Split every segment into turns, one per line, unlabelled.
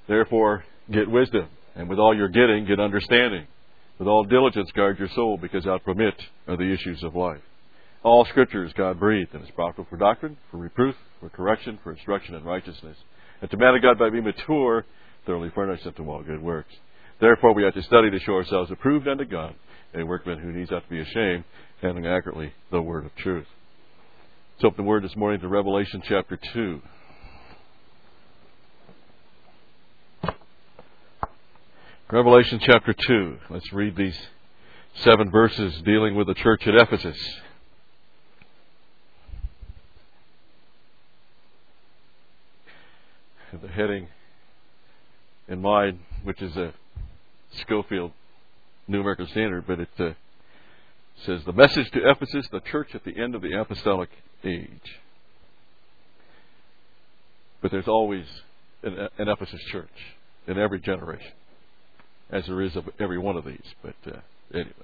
Therefore, get wisdom, and with all you're getting, get understanding. With all diligence, guard your soul, because out from it are the issues of life. All Scripture is God-breathed, and is profitable for doctrine, for reproof, for correction, for instruction in righteousness. And to man of God by being mature, thoroughly furnished unto all good works. Therefore, we have to study to show ourselves approved unto God, a workman who needs not to be ashamed, handling accurately the word of truth. Let's open the word this morning to Revelation chapter 2. Revelation chapter 2. Let's read these 7 verses dealing with the church at Ephesus. The heading in mind, which is a Scofield New American Standard, but it says, the message to Ephesus, the church at the end of the apostolic age. But there's always an Ephesus church in every generation, as there is of every one of these. But anyway.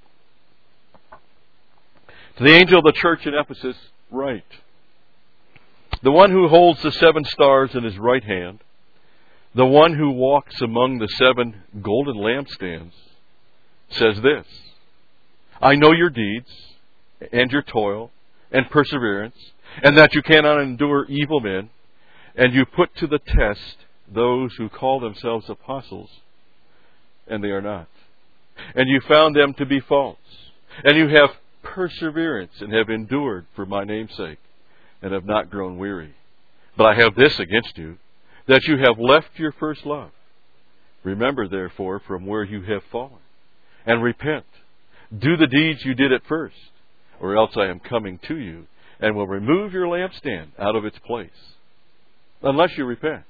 To the angel of the church in Ephesus, write, the one who holds the 7 stars in his right hand, the one who walks among the 7 golden lampstands, says this, I know your deeds, and your toil, and perseverance, and that you cannot endure evil men, and you put to the test those who call themselves apostles, and they are not. And you found them to be false, and you have perseverance, and have endured for my name's sake, and have not grown weary. But I have this against you, that you have left your first love. Remember, therefore, from where you have fallen, and repent. Do the deeds you did at first, or else I am coming to you, and will remove your lampstand out of its place, unless you repent.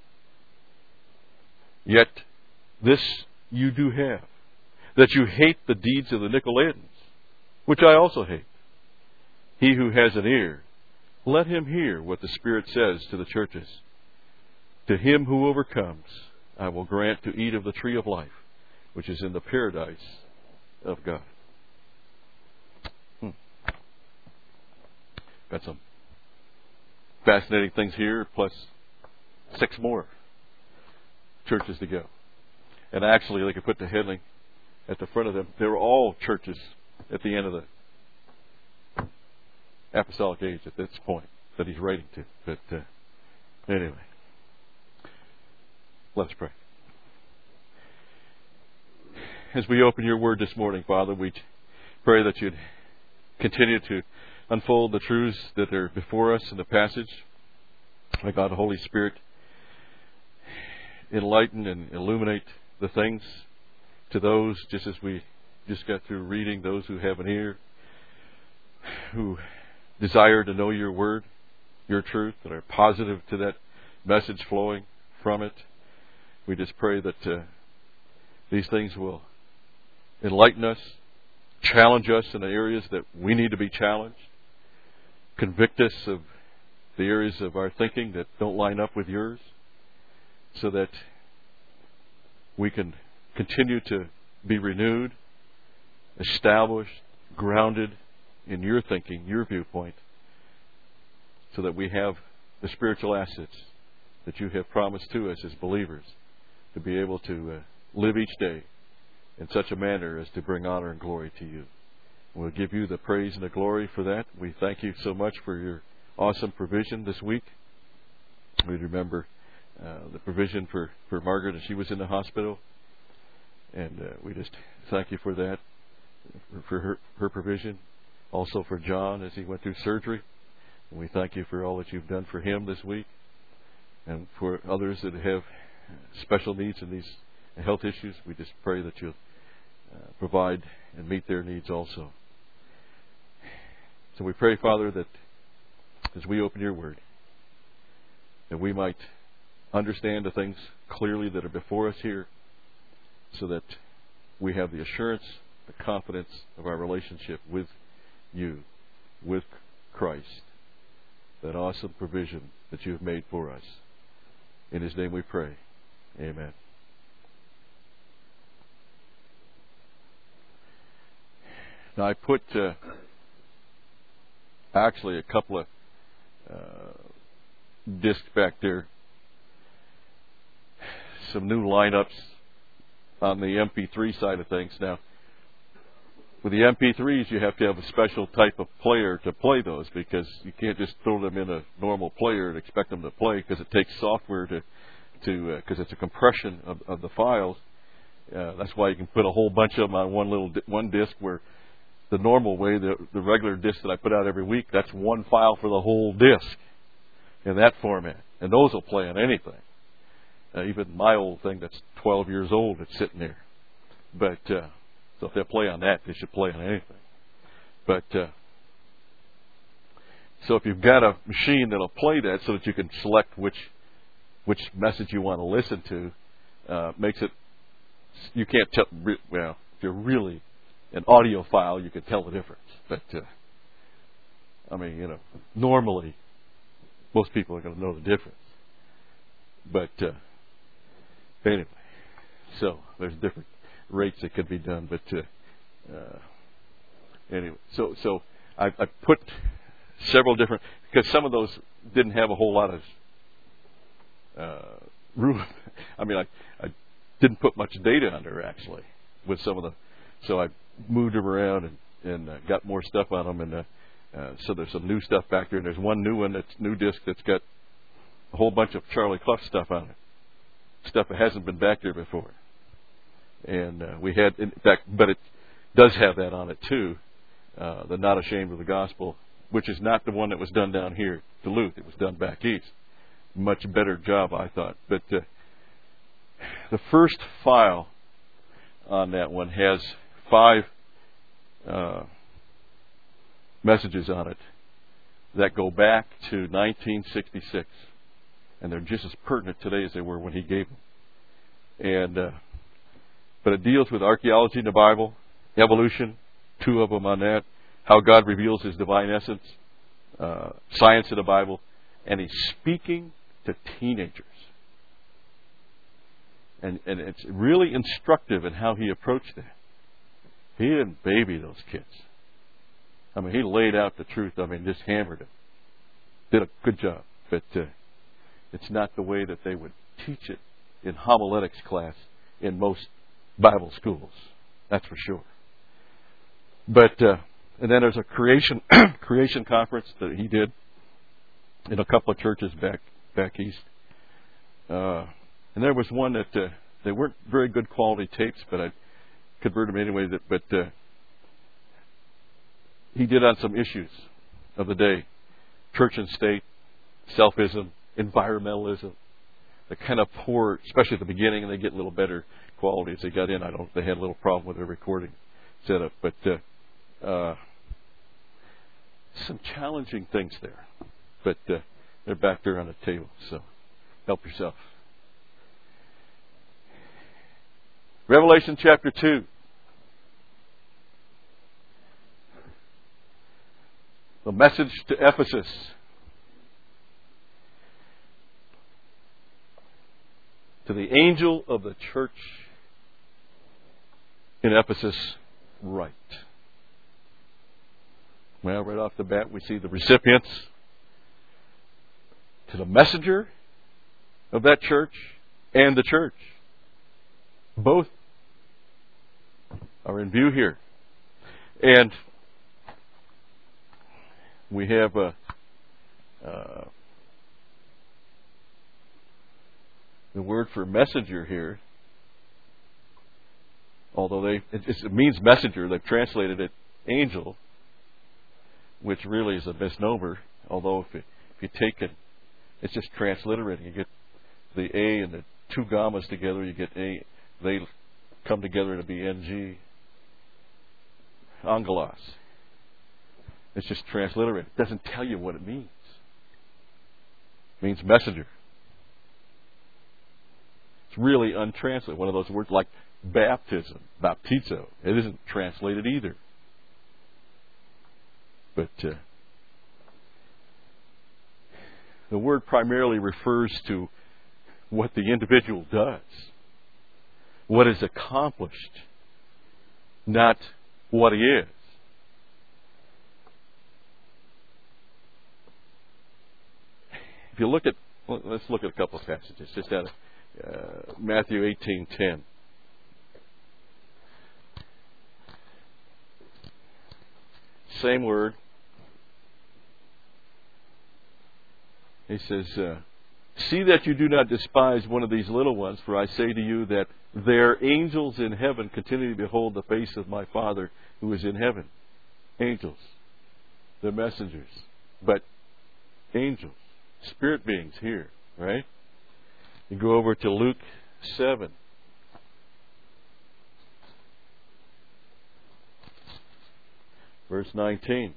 Yet this you do have, that you hate the deeds of the Nicolaitans, which I also hate. He who has an ear, let him hear what the Spirit says to the churches. To him who overcomes, I will grant to eat of the tree of life, which is in the paradise of God. Got some fascinating things here, plus 6 more churches to go. And actually, they could put the heading at the front of them. They were all churches at the end of the apostolic age at this point that he's writing to. But anyway, let's pray. As we open your word this morning, Father, we pray that you'd continue to unfold the truths that are before us in the passage. May God, the Holy Spirit, enlighten and illuminate the things to those, just as we just got through reading, those who have an ear, who desire to know your word, your truth, that are positive to that message flowing from it. We just pray that these things will enlighten us, challenge us in the areas that we need to be challenged, convict us of the areas of our thinking that don't line up with yours, so that we can continue to be renewed, established, grounded in your thinking, your viewpoint, so that we have the spiritual assets that you have promised to us as believers to be able to live each day in such a manner as to bring honor and glory to you. We'll give you the praise and the glory for that. We thank you so much for your awesome provision this week. We remember the provision for Margaret as she was in the hospital. And we just thank you for that, for her provision. Also for John as he went through surgery. And we thank you for all that you've done for him this week. And for others that have special needs in these health issues, we just pray that you'll provide and meet their needs also. So we pray, Father, that as we open your word, that we might understand the things clearly that are before us here, so that we have the assurance, the confidence of our relationship with you, with Christ, that awesome provision that you have made for us. In his name we pray. Amen. Now I put actually a couple of discs back there some new lineups on the MP3 side of things. Now, with the MP3s, you have to have a special type of player to play those, because you can't just throw them in a normal player and expect them to play, because it takes software because it's a compression of the files. That's why you can put a whole bunch of them on one disc, where the normal way, the regular disc that I put out every week, that's one file for the whole disc in that format. And those will play on anything. Even my old thing that's 12 years old, it's sitting there. But so if they play on that, they should play on anything. But so if you've got a machine that'll play that, so that you can select which message you want to listen to, makes it, you can't tell. Well, if you're really an audiophile, you can tell the difference. But I mean, normally most people are going to know the difference. But anyway, so there's different rates that could be done. But anyway, so I put several different, because some of those didn't have a whole lot of room. I mean, I didn't put much data on there actually with some of the, so I moved them around and got more stuff on them, and so there's some new stuff back there, and there's one new one, that's new disc, that's got a whole bunch of Charlie Clough stuff on it, stuff that hasn't been back there before. And we had, in fact, but it does have that on it too, the Not Ashamed of the Gospel, which is not the one that was done down here at Duluth. It was done back east. Much better job, I thought. But the first file on that one has 5 messages on it that go back to 1966. And they're just as pertinent today as they were when he gave them. And but it deals with archaeology in the Bible, evolution, 2 of them on that, how God reveals His divine essence, science in the Bible, and he's speaking to teenagers. And it's really instructive in how he approached that. He didn't baby those kids. I mean, he laid out the truth. I mean, just hammered it. Did a good job. But it's not the way that they would teach it in homiletics class in most Bible schools. That's for sure. But and then there's a creation conference that he did in a couple of churches back east. And there was one that they weren't very good quality tapes, but I converted them anyway. But he did on some issues of the day: church and state, selfism, environmentalism. The kind of poor, especially at the beginning, and they get a little better quality as they got in. They had a little problem with their recording setup, but some challenging things there. But they're back there on the table, so help yourself. Revelation chapter 2. The message to Ephesus. To the angel of the church in Ephesus, write. Well, right off the bat, we see the recipients. To the messenger of that church and the church. Both are in view here. And we have the word for messenger here, although it means messenger, they've translated it angel, which really is a misnomer. Although if you take it, it's just transliterating. You get the A and the 2 gammas together, you get A. They come together to be NG. Angelos. It's just transliterated. It doesn't tell you what it means. It means messenger. It's really untranslated. One of those words like baptism, baptizo. It isn't translated either. But the word primarily refers to what the individual does, what is accomplished, not what he is. If you look at, let's look at a couple of passages, just out of Matthew 18:10. Same word. He says, see that you do not despise one of these little ones, for I say to you that their angels in heaven continue to behold the face of my Father who is in heaven. Angels. They're messengers. But angels. Spirit beings here, right? You go over to Luke 7. Verse 19.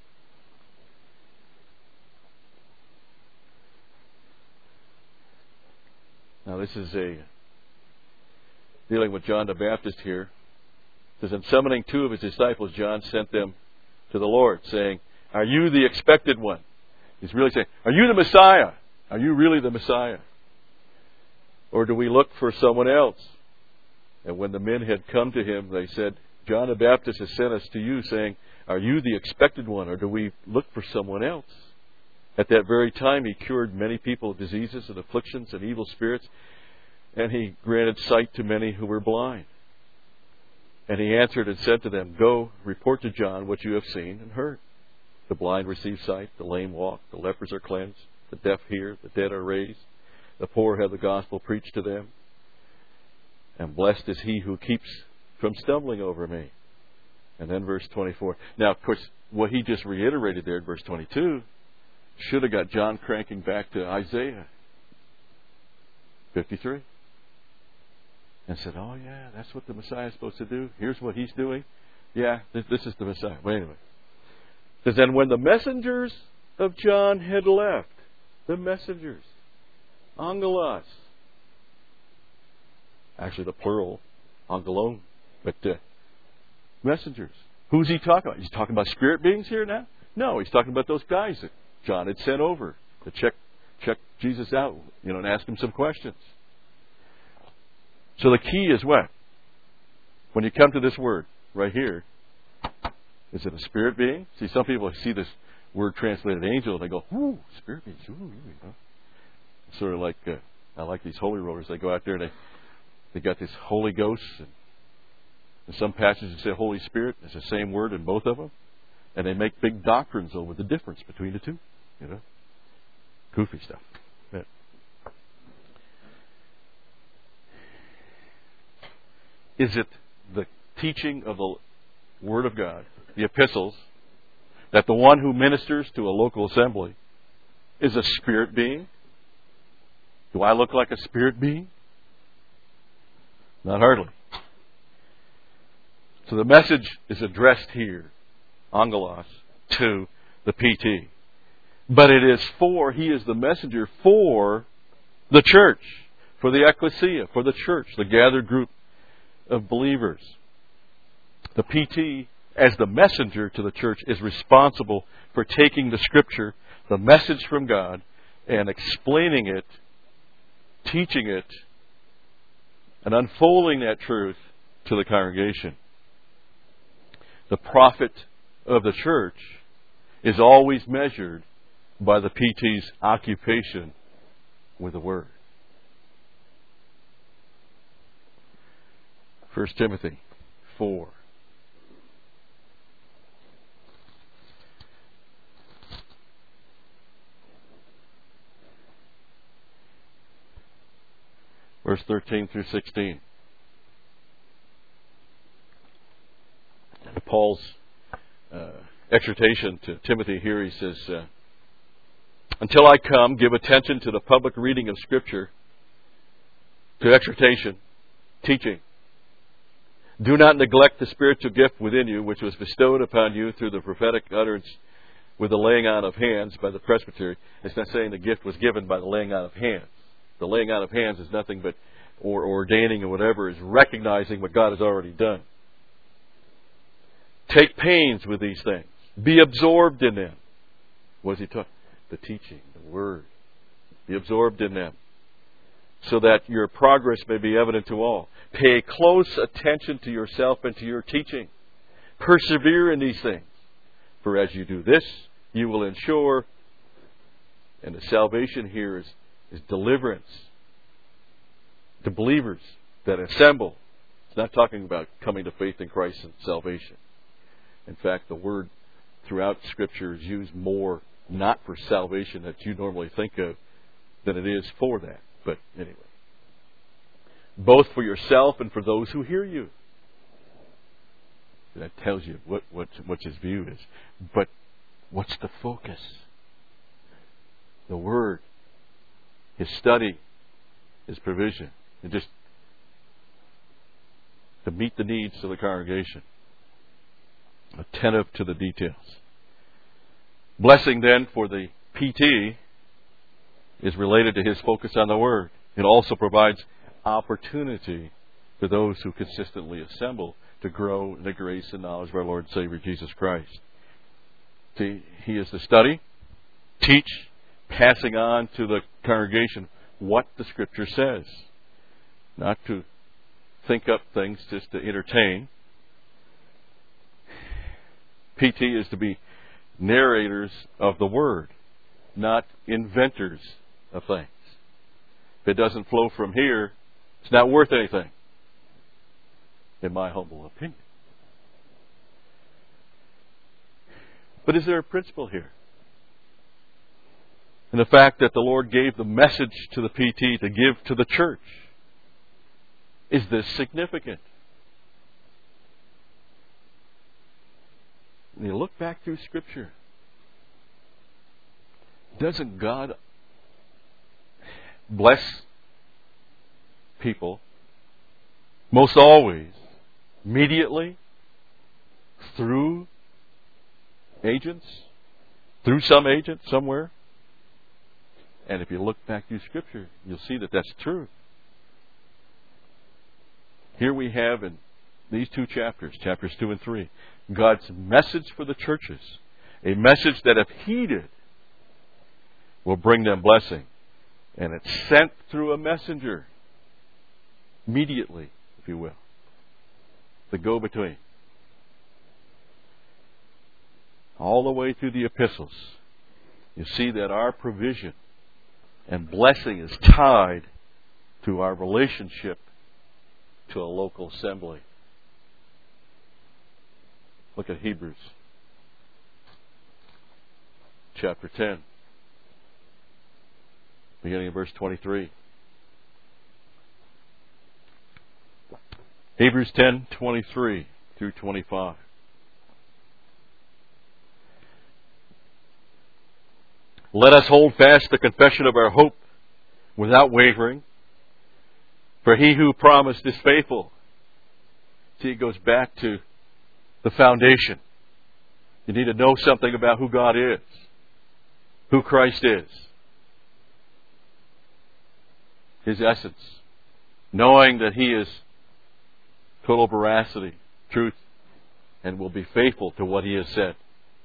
Now this is dealing with John the Baptist here. It says, in summoning two of his disciples, John sent them to the Lord, saying, are you the expected one? He's really saying, are you the Messiah? Are you really the Messiah? Or do we look for someone else? And when the men had come to him, they said, John the Baptist has sent us to you, saying, are you the expected one, or do we look for someone else? At that very time, he cured many people of diseases and afflictions and evil spirits, and he granted sight to many who were blind. And he answered and said to them, go, report to John what you have seen and heard. The blind receive sight, the lame walk, the lepers are cleansed, the deaf hear, the dead are raised, the poor have the gospel preached to them. And blessed is he who keeps from stumbling over me. And then verse 24. Now, of course, what he just reiterated there in verse 22 should have got John cranking back to Isaiah 53. And said, oh yeah, that's what the Messiah is supposed to do. Here's what he's doing. Yeah, this is the Messiah. Well, anyway. It says, and when the messengers of John had left, the messengers, angelos, actually the plural, angelon, but messengers. Who's he talking about? He's talking about spirit beings here now? No, he's talking about those guys that John had sent over to check Jesus out, and ask him some questions. So the key is what? When you come to this word right here, is it a spirit being? See, some people see this word translated angel and they go, ooh, spirit beings. Ooh. Sort of like, I like these holy rollers. They go out there and they got this Holy Ghost. And in some passages say Holy Spirit. It's the same word in both of them. And they make big doctrines over the difference between the two. Goofy stuff. Yeah. Is it the teaching of the Word of God, the epistles, that the one who ministers to a local assembly is a spirit being? Do I look like a spirit being? Not hardly. So the message is addressed here, angelos, to the PT. But it is he is the messenger for the church, for the ecclesia, for the church, the gathered group of believers. The PT, as the messenger to the church, is responsible for taking the Scripture, the message from God, and explaining it, teaching it, and unfolding that truth to the congregation. The prophet of the church is always measured by the PT's occupation with the Word. 1 Timothy 4. Verse 13 through 16. Paul's exhortation to Timothy here, he says, until I come, give attention to the public reading of Scripture, to exhortation, teaching. Do not neglect the spiritual gift within you, which was bestowed upon you through the prophetic utterance with the laying on of hands by the presbytery. It's not saying the gift was given by the laying on of hands. The laying on of hands is nothing but, or ordaining or whatever, is recognizing what God has already done. Take pains with these things. Be absorbed in them. What is he talking? The teaching, the Word. Be absorbed in them, so that your progress may be evident to all. Pay close attention to yourself and to your teaching. Persevere in these things. For as you do this, you will ensure, and the salvation here is deliverance. to believers that assemble. It's not talking about coming to faith in Christ and salvation. In fact, the word throughout Scripture is used more not for salvation that you normally think of than it is for that. But anyway, both for yourself and for those who hear you. That tells you what his view is. But what's the focus? The Word, his study, his provision, and just to meet the needs of the congregation. Attentive to the details. Blessing then for the PT is related to his focus on the Word. It also provides opportunity for those who consistently assemble to grow in the grace and knowledge of our Lord and Savior Jesus Christ. See, he is to study, teach, passing on to the congregation what the Scripture says. Not to think up things just to entertain. PT is to be narrators of the Word, not inventors of things. If it doesn't flow from here, it's not worth anything, in my humble opinion. But is there a principle here? And the fact that the Lord gave the message to the PT to give to the church, is this significant? When you look back through Scripture, doesn't God bless people most always, immediately, through agents, through some agent somewhere? And if you look back through Scripture, you'll see that that's true. Here we have in these two chapters, chapters 2 and 3, God's message for the churches. A message that if heeded will bring them blessing. And it's sent through a messenger. Immediately, if you will. The go-between. All the way through the epistles. You see that our provision and blessing is tied to our relationship to a local assembly. Look at Hebrews chapter 10, beginning of verse 23. Hebrews 10:23 through 25. Let us hold fast the confession of our hope without wavering, for he who promised is faithful. See, it goes back to the foundation. You need to know something about who God is, who Christ is, his essence, knowing that he is total veracity, truth, and will be faithful to what he has said.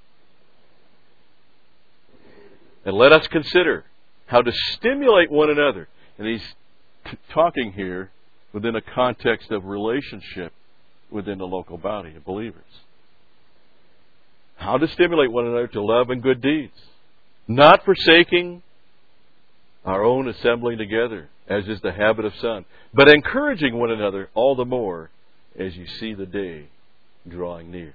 And let us consider how to stimulate one another. And he's talking here within a context of relationship within the local body of believers. How to stimulate one another to love and good deeds, not forsaking our own assembling together, as is the habit of some, but encouraging one another all the more as you see the day drawing near.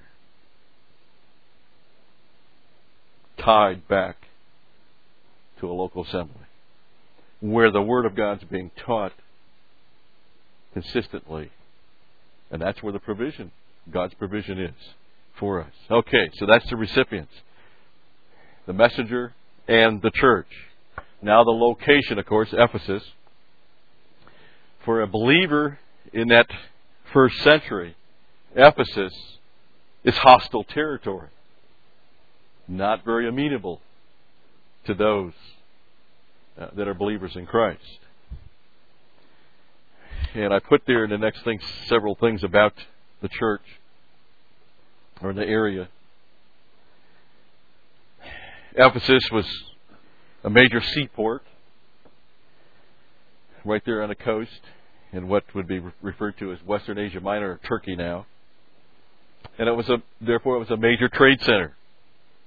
Tied back to a local assembly, where the Word of God's being taught consistently. And that's where the provision, God's provision is for us. Okay, so that's the recipients, the messenger and the church. Now the location, of course, Ephesus. For a believer in that first century, Ephesus is hostile territory. Not very amenable to those that are believers in Christ. And I put there in the next thing several things about the church or the area. Ephesus was a major seaport right there on the coast in what would be referred to as Western Asia Minor, or Turkey now. And therefore it was a major trade center.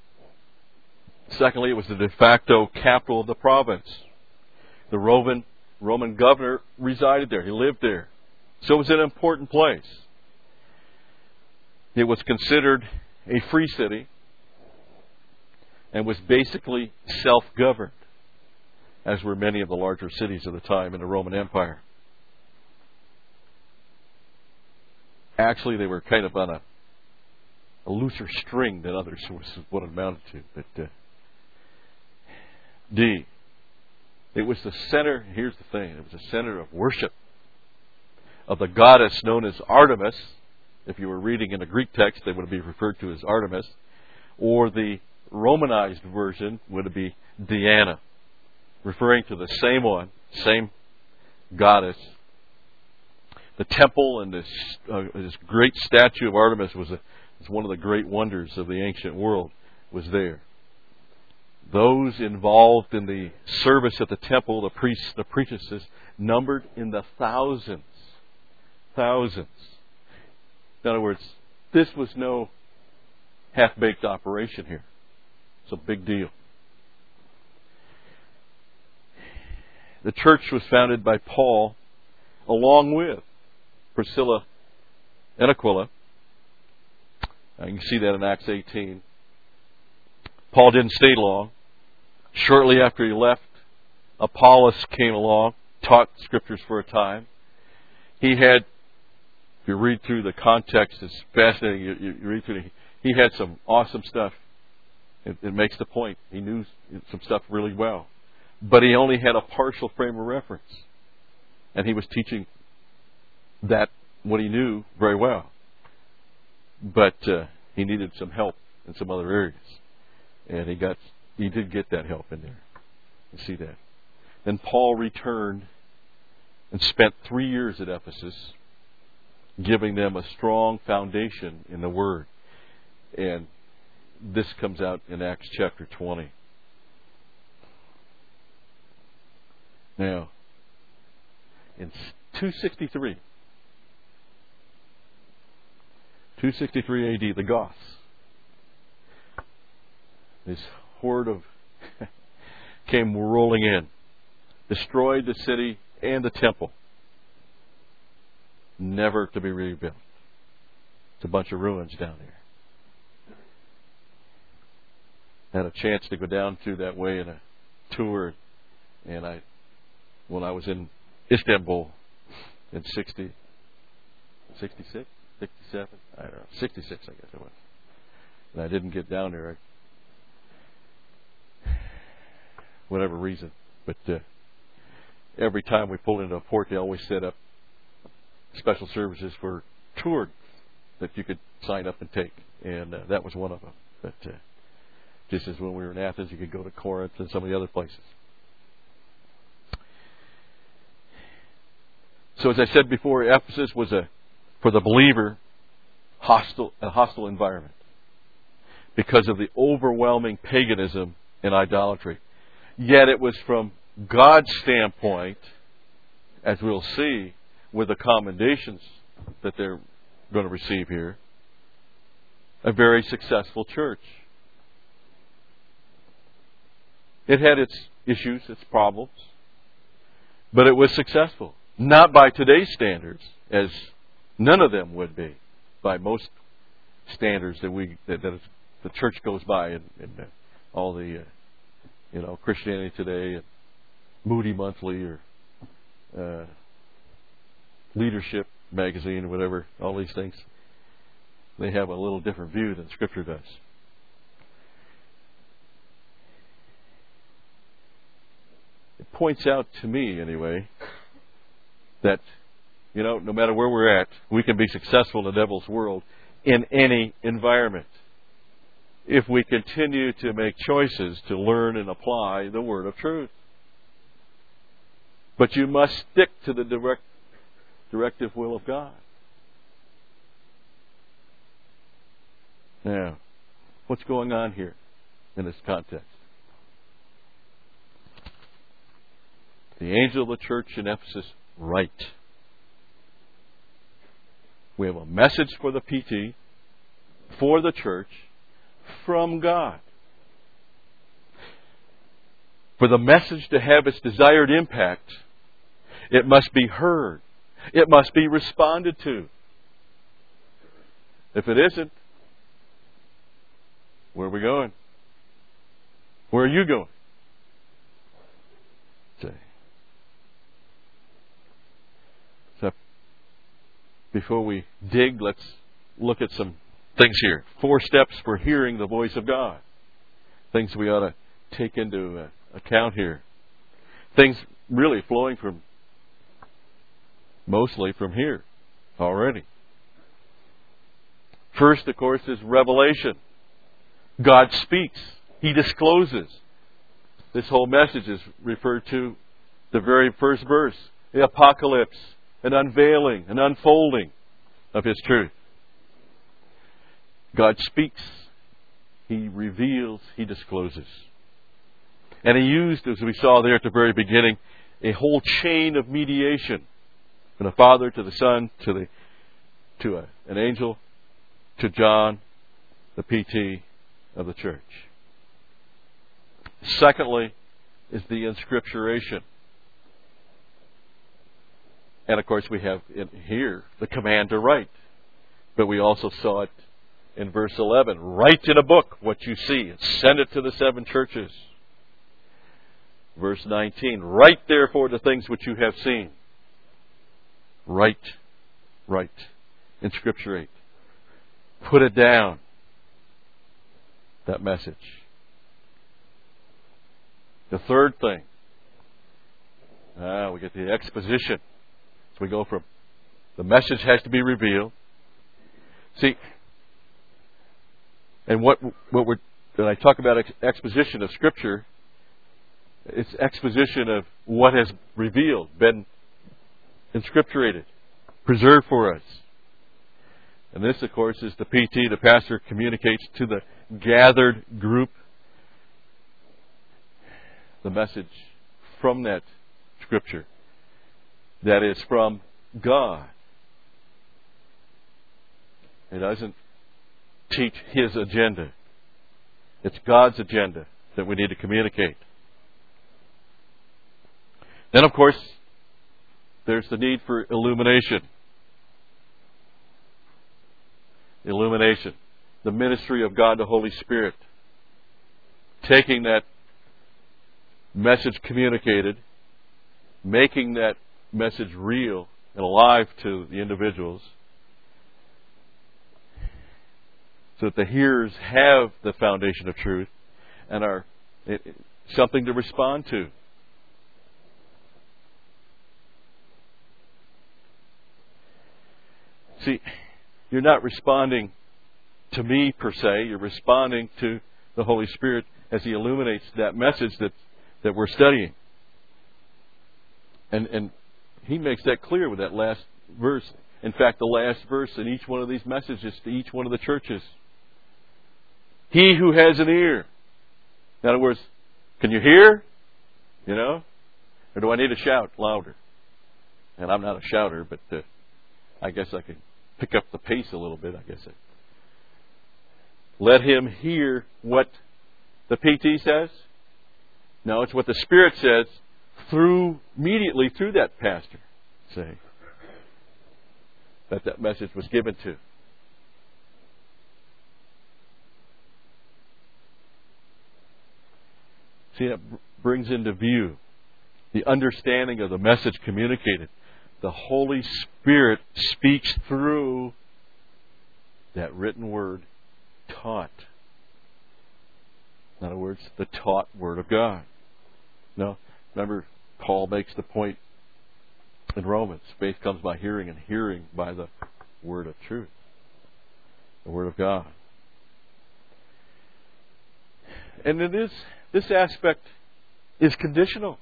Secondly, it was the de facto capital of the province. The Roman Roman governor resided there. He lived there. So it was an important place. It was considered a free city and was basically self-governed, as were many of the larger cities of the time in the Roman Empire. Actually, they were kind of on a looser string than others, was what it amounted to. But D. It was the center, here's the thing, it was the center of worship of the goddess known as Artemis. If you were reading in the Greek text, they would be referred to as Artemis. Or the Romanized version would be Diana, referring to the same one, same goddess. The temple and this great statue of Artemis was one of the great wonders of the ancient world, was there. Those involved in the service at the temple, the priests, the priestesses, numbered in the thousands. Thousands. In other words, this was no half-baked operation here. It's a big deal. The church was founded by Paul along with Priscilla and Aquila. You can see that in Acts 18. Paul didn't stay long. Shortly after he left, Apollos came along, taught Scriptures for a time. He had, if you read through the context, it's fascinating. You read through he had some awesome stuff. It makes the point. He knew some stuff really well. But he only had a partial frame of reference. And he was teaching that, what he knew, very well. But he needed some help in some other areas. And he did get that help in there. You see that. Then Paul returned and spent 3 years at Ephesus, giving them a strong foundation in the Word. And this comes out in Acts chapter 20. Now, in 263 AD, the Goths, this horde of came rolling in, destroyed the city and the temple, never to be rebuilt. It's a bunch of ruins down there. I had a chance to go down through that way in a tour, and when I was in Istanbul in 66, 67, I don't know, 66 I guess it was. And I didn't get down there, whatever reason. But every time we pulled into a port, they always set up special services for tours that you could sign up and take. And that was one of them. But just as when we were in Athens, you could go to Corinth and some of the other places. So as I said before, Ephesus was for the believer, a hostile environment because of the overwhelming paganism and idolatry. Yet it was from God's standpoint, as we'll see with the commendations that they're going to receive here, a very successful church. It had its issues, its problems, but it was successful. Not by today's standards, as none of them would be, by most standards that the church goes by in all the Christianity Today and Moody Monthly or Leadership Magazine or whatever, all these things. They have a little different view than Scripture does. It points out to me, anyway, that, no matter where we're at, we can be successful in the devil's world in any environment if we continue to make choices to learn and apply the Word of truth. But you must stick to the directive will of God. Now, what's going on here in this context? The angel of the church in Ephesus write. We have a message for the PT, for the church, from God. For the message to have its desired impact, It must be heard. It must be responded to. If it isn't, where are we going? Where are you going? So, before we dig, let's look at some things here. 4 steps for hearing the voice of God. Things we ought to take into account here. Things really flowing from, mostly from here already. First, of course, is revelation. God speaks. He discloses. This whole message is referred to the very first verse. The apocalypse, an unveiling, an unfolding of His truth. God speaks. He reveals. He discloses. And He used, as we saw there at the very beginning, a whole chain of mediation. From the Father to the Son to an angel to John, the PT of the church. Secondly is the inscripturation. And of course we have in here the command to write. But we also saw it in verse 11. Write in a book what you see and send it to the 7 churches. Verse 19. Write therefore the things which you have seen. Write. Inscripturate. Put it down. That message. The third thing. We get the exposition. So we go from the message has to be revealed. See, and when I talk about exposition of Scripture, it's exposition of what has revealed, been inscripturated, preserved for us. And this, of course, is the PT. The pastor communicates to the gathered group the message from that Scripture that is from God. It doesn't teach his agenda. It's God's agenda that we need to communicate. Then, of course, there's the need for illumination. Illumination. The ministry of God the Holy Spirit. Taking that message communicated, making that message real and alive to the individuals, so that the hearers have the foundation of truth and are something to respond to. See, you're not responding to me per se. You're responding to the Holy Spirit as He illuminates that message that we're studying. And He makes that clear with that last verse. In fact, the last verse in each one of these messages to each one of the churches. He who has an ear. In other words, can you hear? You know? Or do I need to shout louder? And I'm not a shouter, but I guess I can pick up the pace a little bit, I guess. Let him hear what the PT says. No, it's what the Spirit says immediately through that pastor, say, that message was given to. See, that brings into view the understanding of the message communicated. The Holy Spirit speaks through that written word, taught. In other words, the taught Word of God. Now, remember, Paul makes the point in Romans, faith comes by hearing, and hearing by the word of truth, the Word of God. And this aspect is conditional.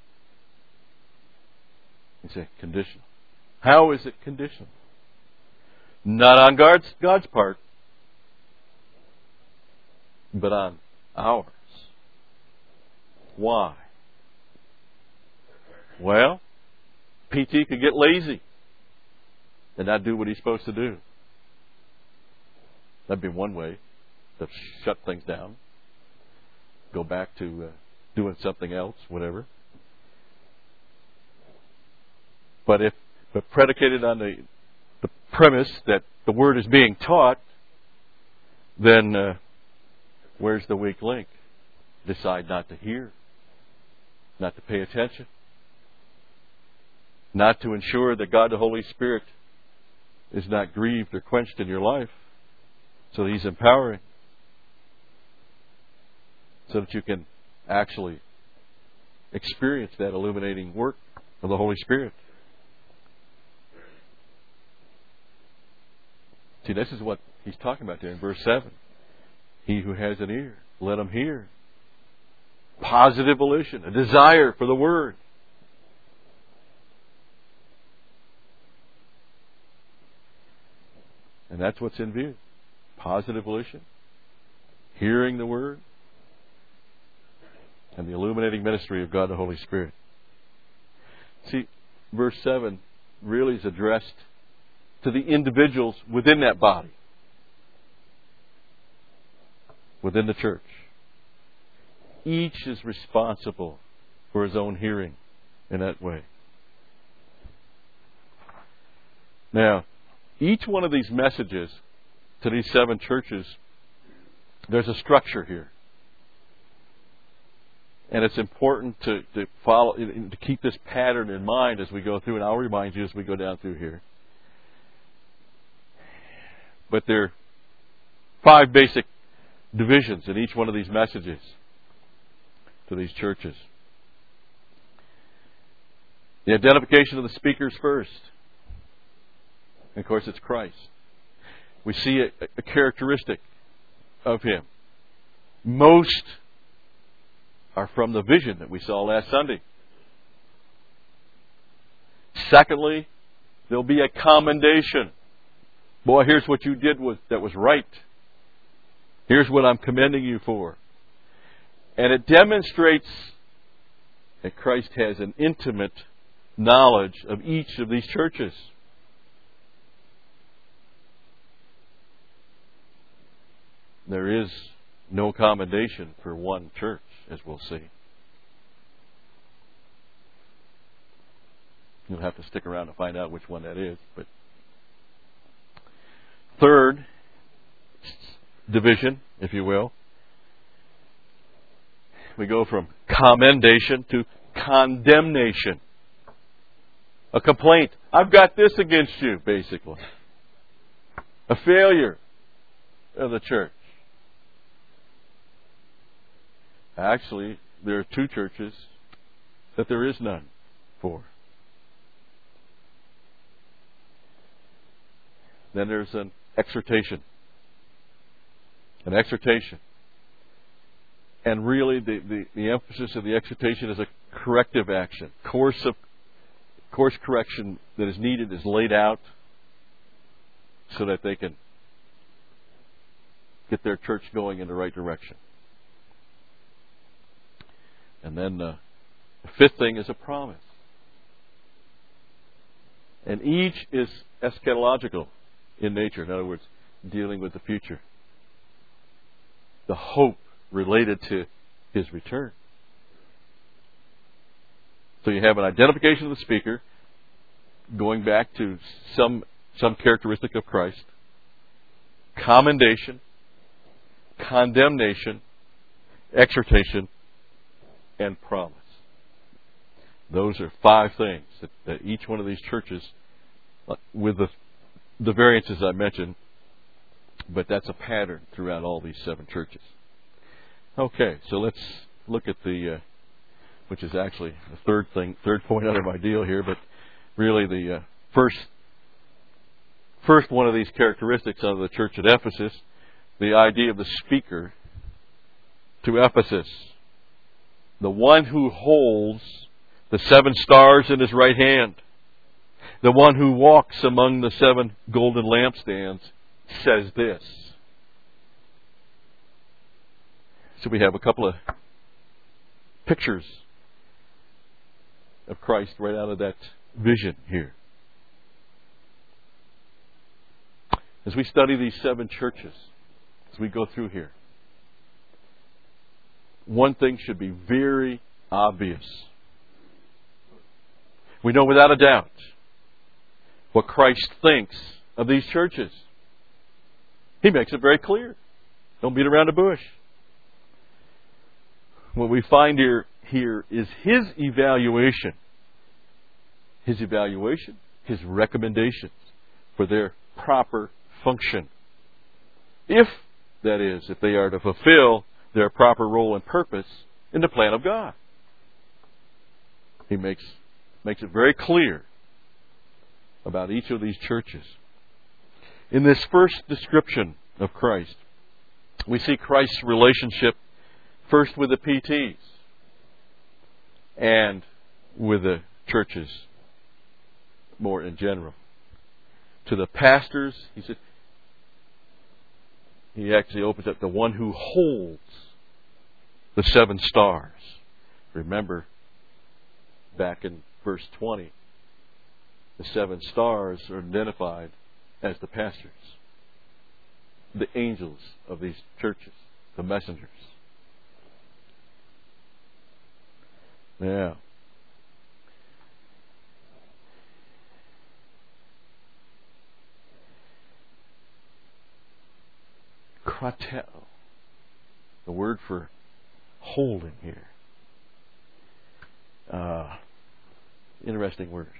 You say, conditional. How is it conditional? Not on God's part, but on ours. Why? Well, PT could get lazy and not do what he's supposed to do. That'd be one way to shut things down. Go back to doing something else, whatever. But predicated on the premise that the Word is being taught, then where's the weak link? Decide not to hear, not to pay attention, not to ensure that God the Holy Spirit is not grieved or quenched in your life, so that He's empowering, so that you can actually experience that illuminating work of the Holy Spirit. See, this is what he's talking about there in verse 7. He who has an ear, let him hear. Positive volition, a desire for the Word. And that's what's in view. Positive volition, hearing the Word, and the illuminating ministry of God the Holy Spirit. See, verse 7 really is addressed to the individuals within that body, within the church. Each is responsible for his own hearing in that way. Now, each one of these messages to these 7 churches, there's a structure here. And it's important to follow, to keep this pattern in mind as we go through, and I'll remind you as we go down through here. But there are 5 basic divisions in each one of these messages to these churches. The identification of the speakers first. And of course, it's Christ. We see a characteristic of Him. Most are from the vision that we saw last Sunday. Secondly, there'll be a commendation. Boy, here's what you did that was right. Here's what I'm commending you for. And it demonstrates that Christ has an intimate knowledge of each of these churches. There is no commendation for one church, as we'll see. You'll have to stick around to find out which one that is. But third division, if you will, we go from commendation to condemnation. A complaint. I've got this against you, basically. A failure of the church. Actually, there are 2 churches that there is none for. Then there's an exhortation. An exhortation. And really, the emphasis of the exhortation is a corrective action. Course correction that is needed is laid out so that they can get their church going in the right direction. And then the 5th thing is a promise. And each is eschatological in nature. In other words, dealing with the future. The hope related to His return. So you have an identification of the speaker, going back to some characteristic of Christ, commendation, condemnation, exhortation, and promise. Those are 5 things that each one of these churches, with the variances I mentioned, but that's a pattern throughout all these 7 churches. Okay, so let's look at which is actually the third point out of my deal here, but really the first one of these characteristics of the church at Ephesus, the idea of the speaker to Ephesus. The one who holds the 7 stars in his right hand, the one who walks among the 7 golden lampstands, says this. So we have a couple of pictures of Christ right out of that vision here. As we study these 7 churches, as we go through here, one thing should be very obvious. We know without a doubt what Christ thinks of these churches. He makes it very clear. Don't beat around the bush. What we find here is His evaluation. His evaluation, His recommendations for their proper function. If they are to fulfill their proper role and purpose in the plan of God. He makes it very clear about each of these churches. In this first description of Christ, we see Christ's relationship first with the PTs and with the churches more in general. To the pastors, he said, he actually opens up the one who holds the 7 stars. Remember, back in verse 20, the 7 stars are identified as the pastors, the angels of these churches, the messengers. Now, krateo, the word for holding here. Interesting word.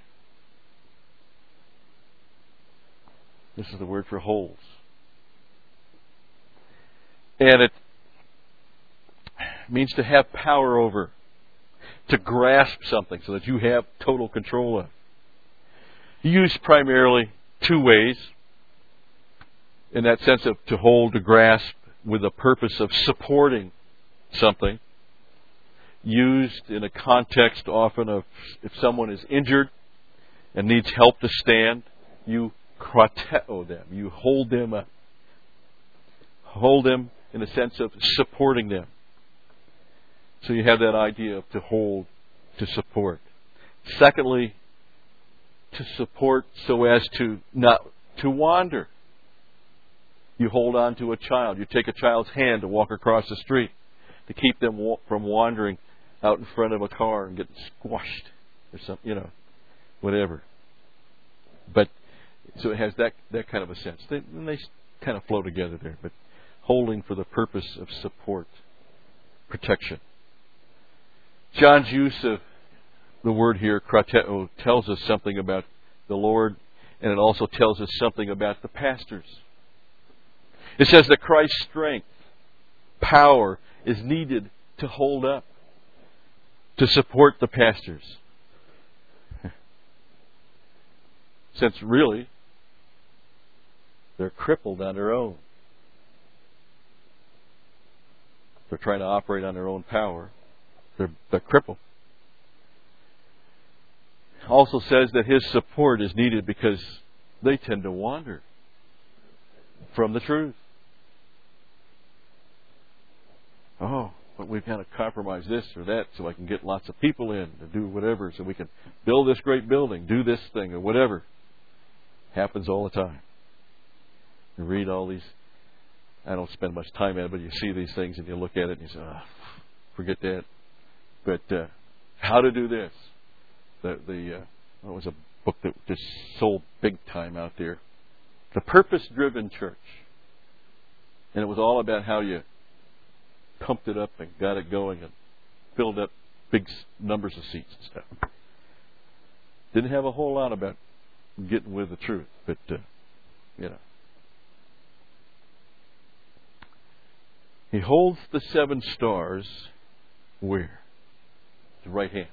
This is the word for holds. And it means to have power over, to grasp something so that you have total control of. Used primarily 2 ways. In that sense of to hold, to grasp, with the purpose of supporting something. Used in a context often of if someone is injured and needs help to stand, you krateo them. You hold them up. Hold them in the sense of supporting them. So you have that idea of to hold, to support. Secondly, to support so as to not to wander. You hold on to a child. You take a child's hand to walk across the street to keep them from wandering out in front of a car and getting squashed or something, whatever. But so it has that kind of a sense. They kind of flow together there, but holding for the purpose of support, protection. John's use of the word here, krateo, tells us something about the Lord, and it also tells us something about the pastors. It says that Christ's strength, power, is needed to hold up, to support the pastors. Since really, they're crippled on their own. They're trying to operate on their own power. They're crippled. Also says that His support is needed because they tend to wander from the truth. Oh, but we've got to compromise this or that so I can get lots of people in to do whatever, so we can build this great building, do this thing or whatever. Happens all the time. You read all these. I don't spend much time at it, but you see these things and you look at it and you say, forget that. But how to do this? What was a book that just sold big time out there? The Purpose-Driven Church. And it was all about how you pumped it up and got it going and filled up big numbers of seats and stuff. Didn't have a whole lot about getting with the truth, but He holds the 7 stars where? The right hand.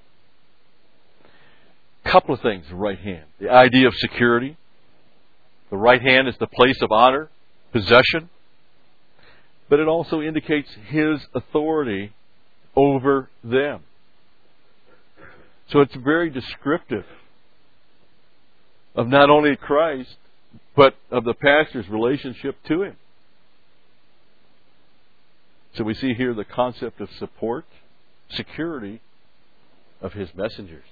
Couple of things, the right hand. The idea of security. The right hand is the place of honor, possession. But it also indicates His authority over them. So it's very descriptive of not only Christ, but of the pastor's relationship to Him. So we see here the concept of support, security of His messengers.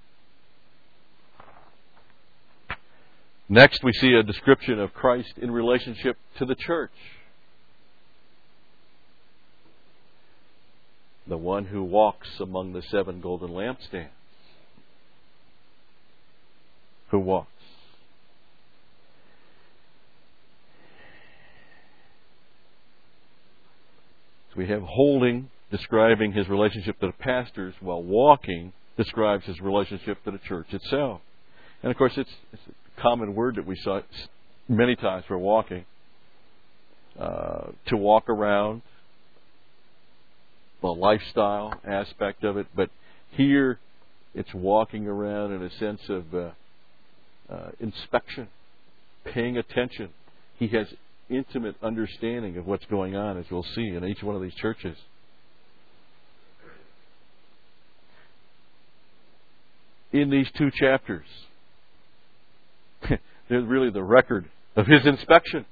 Next, we see a description of Christ in relationship to the church. The one who walks among the 7 golden lampstands. Who walks? So we have holding, describing his relationship to the pastors, while walking describes his relationship to the church itself. And of course, it's a common word that we saw many times for walking. To walk around, the lifestyle aspect of it. But here, it's walking around in a sense of inspection, paying attention. He has intimate understanding of what's going on, as we'll see in each one of these churches. In these 2 chapters, they're really the record of his inspection.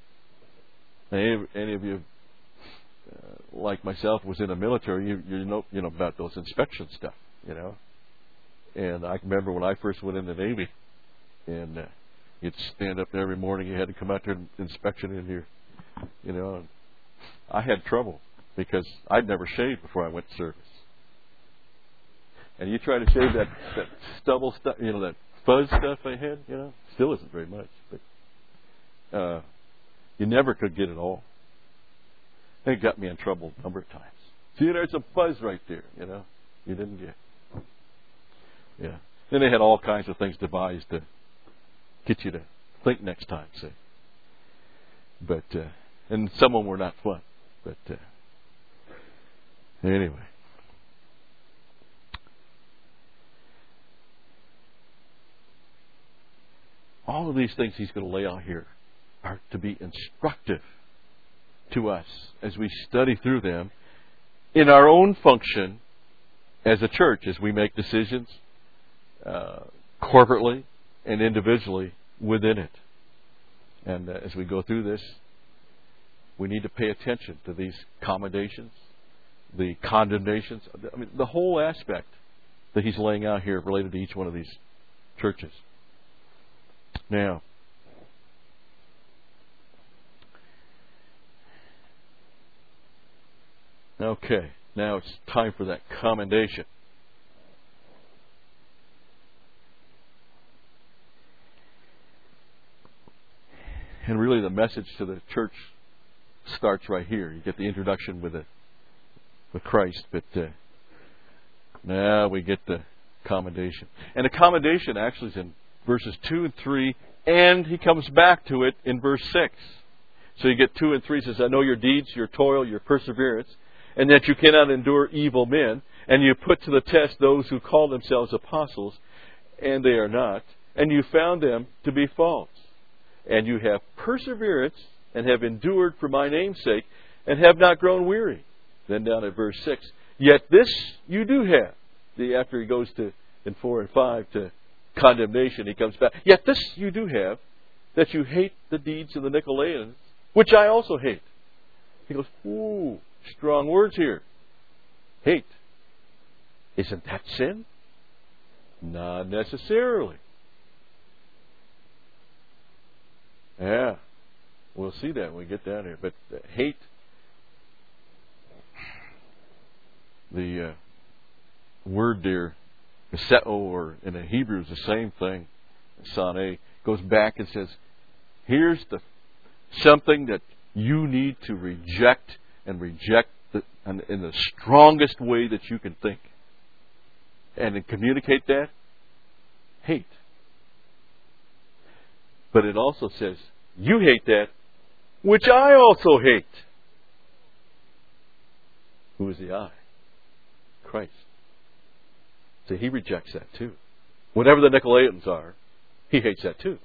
Any of you, like myself, was in the military, you know about those inspection stuff, And I remember when I first went in the Navy, and you'd stand up there every morning. You had to come out there and inspection in here, And I had trouble because I'd never shaved before I went to service. And you try to shave that stubble stuff, that fuzz stuff I had, still isn't very much, but you never could get it all. And it got me in trouble a number of times. See, there's a fuzz right there, you didn't get. Yeah. Then they had all kinds of things devised to get you to think next time, see. But, and some of them were not fun. But, anyway. All of these things he's going to lay out here are to be instructive to us as we study through them in our own function as a church, as we make decisions corporately and individually within it. And as we go through this, we need to pay attention to these commendations, the condemnations, the whole aspect that he's laying out here related to each one of these churches. Now, okay, now it's time for that commendation. And really the message to the church starts right here. You get the introduction with Christ, but now we get the commendation. And the commendation actually is in verses 2 and 3, and he comes back to it in verse 6. So you get 2 and 3, says, I know your deeds, your toil, your perseverance, and that you cannot endure evil men, and you put to the test those who call themselves apostles, and they are not, and you found them to be false. And you have perseverance, and have endured for my name's sake, and have not grown weary. Then down at verse 6, yet this you do have. After he goes to, in 4 and 5, to condemnation, he comes back. Yet this you do have, that you hate the deeds of the Nicolaitans, which I also hate. He goes, ooh, strong words here. Hate. Isn't that sin? Not necessarily. Yeah, we'll see that when we get down here. But hate, the word there, Meseo, or in the Hebrew is the same thing, Sane, goes back and says, here's something that you need to reject, and reject in the strongest way that you can think. And to communicate that, hate. But it also says, you hate that, which I also hate. Who is the I? Christ. So he rejects that too. Whatever the Nicolaitans are, he hates that too.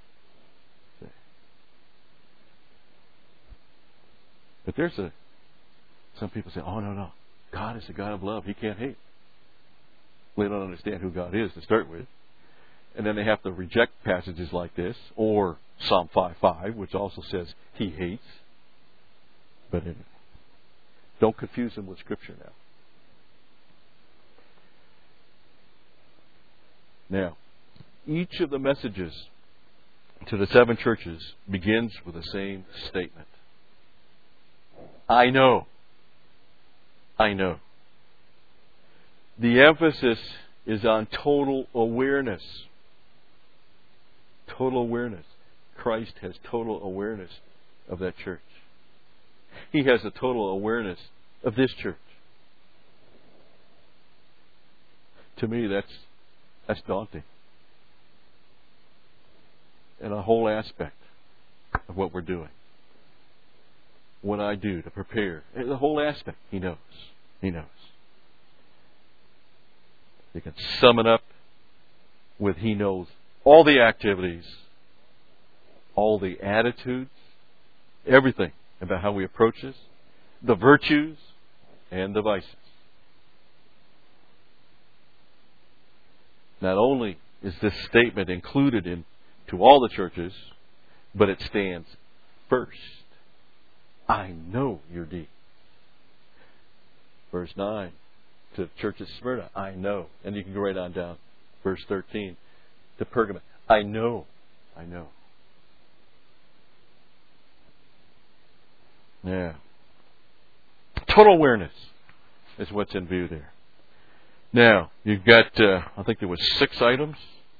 But there's some people say, oh no, God is a God of love. He can't hate. They don't understand who God is to start with. And then they have to reject passages like this, or Psalm 5:5, which also says he hates. But don't confuse them with Scripture now. Now, each of the messages to the 7 churches begins with the same statement. I know. I know. The emphasis is on total awareness. Total awareness. Christ has total awareness of that church. He has a total awareness of this church. To me, that's daunting. And a whole aspect of what we're doing. What I do to prepare. The whole aspect, He knows. He knows. You can sum it up with He knows all the activities, all the attitudes, everything about how we approach this, the virtues and the vices. Not only is this statement included into all the churches, but it stands first. I know your deeds. Verse 9 to the church at Smyrna, I know. And you can go right on down. Verse 13 to Pergamum, I know. I know. Yeah. Total awareness is what's in view there. Now, you've got, I think there was 6 items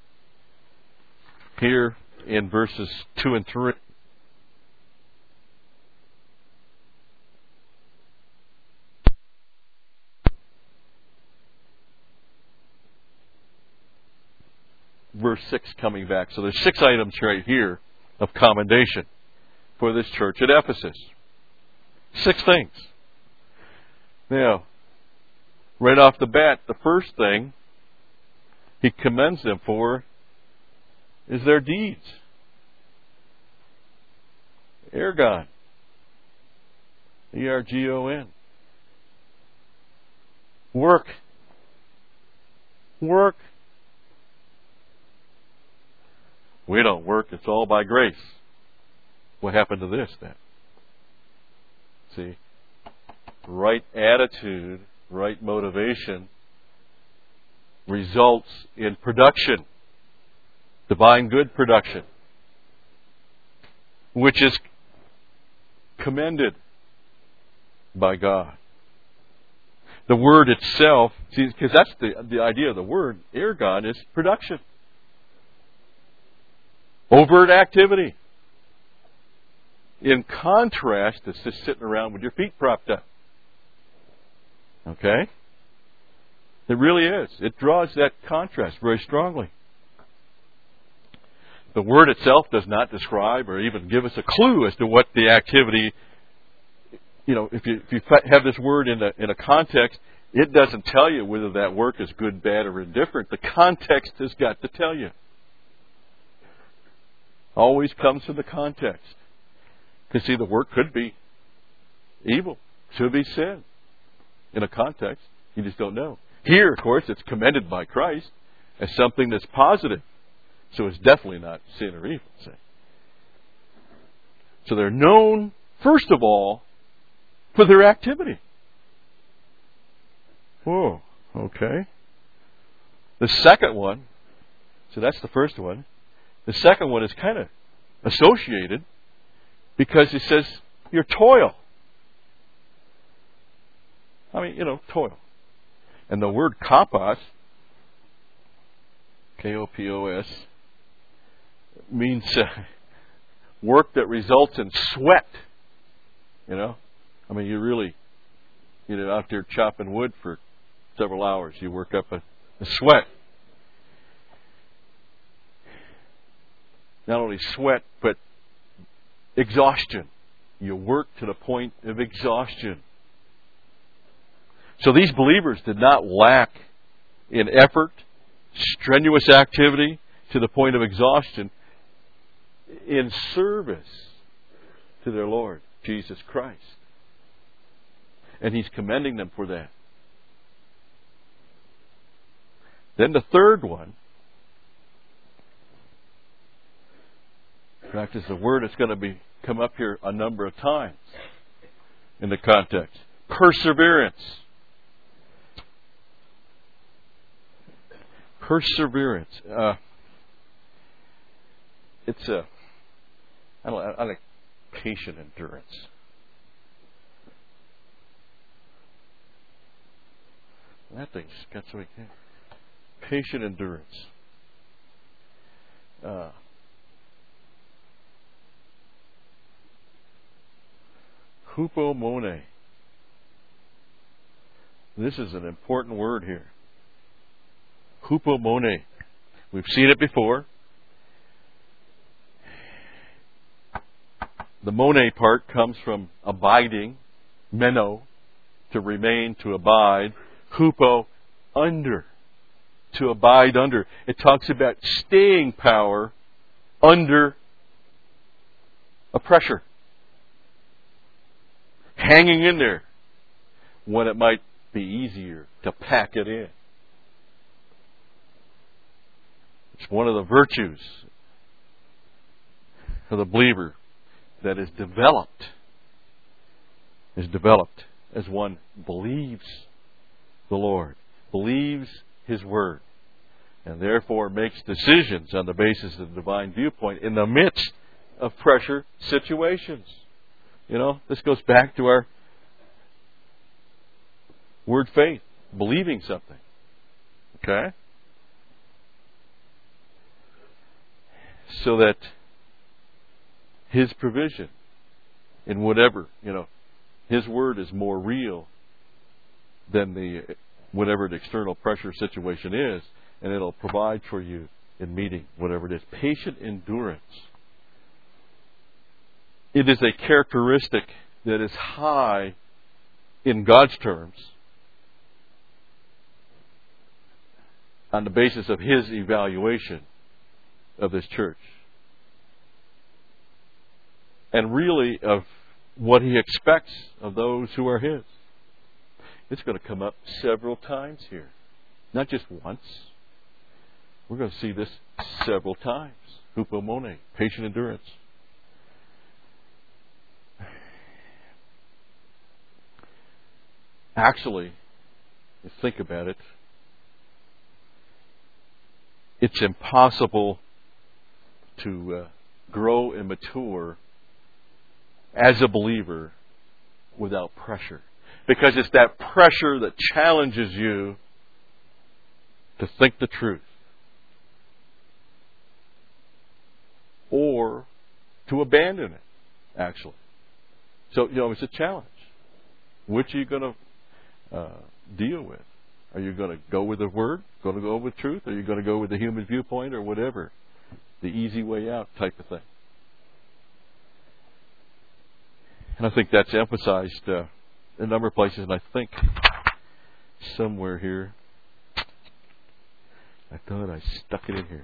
here in verses 2 and 3. Verse 6 coming back. So there's 6 items right here of commendation for this church at Ephesus. 6 things. Now, right off the bat, the first thing he commends them for is their deeds. Ergon. E-R-G-O-N. Work. Work. We don't work, it's all by grace. What happened to this then? See, right attitude, right motivation results in production, divine good production, which is commended by God. The word itself, see, because that's the idea of the word, ergon, is production. Overt activity. In contrast, it's just sitting around with your feet propped up. Okay? It really is. It draws that contrast very strongly. The word itself does not describe or even give us a clue as to what the activity, if you have this word in a context, it doesn't tell you whether that work is good, bad, or indifferent. The context has got to tell you. Always comes from the context. Because see, the work could be evil, should be sin. In a context, you just don't know. Here, of course, it's commended by Christ as something that's positive. So it's definitely not sin or evil. Say. So they're known, first of all, for their activity. Whoa, okay. The second one, so that's the first one. The second one is kind of associated because it says your toil. I mean, toil. And the word kopos, K-O-P-O-S, means work that results in sweat. I mean, you're really, out there chopping wood for several hours. You work up a sweat. Not only sweat, but exhaustion. You work to the point of exhaustion. So these believers did not lack in effort, strenuous activity to the point of exhaustion in service to their Lord, Jesus Christ. And He's commending them for that. Then the third one, in fact, is the word that's going to come up here a number of times in the context. Perseverance. Perseverance. It's I like patient endurance. That thing's got so many. Patient endurance. Hupomone. This is an important word here. Hupomone. We've seen it before. The mone part comes from abiding, meno, to remain, to abide. Hupo, under, to abide under. It talks about staying power under a pressure. Hanging in there when it might be easier to pack it in. It's one of the virtues of the believer that is developed as one believes the Lord, believes His Word, and therefore makes decisions on the basis of the divine viewpoint in the midst of pressure situations. You know, this goes back to our word faith, believing something. Okay? So that His provision in whatever, His Word is more real than whatever the external pressure situation is, and it'll provide for you in meeting whatever it is. Patient endurance. It is a characteristic that is high in God's terms on the basis of His evaluation of this church. And really of what He expects of those who are His. It's going to come up several times here. Not just once. We're going to see this several times. Hupomone, patient endurance. Actually, if you think about it, it's impossible to grow and mature as a believer without pressure. Because it's that pressure that challenges you to think the truth. Or to abandon it, actually. So, it's a challenge. Which are you going to deal with? Are you going to go with the Word? Going to go with truth? Are you going to go with the human viewpoint or whatever? The easy way out type of thing. And I think that's emphasized in a number of places. And I think somewhere here, I thought I stuck it in here.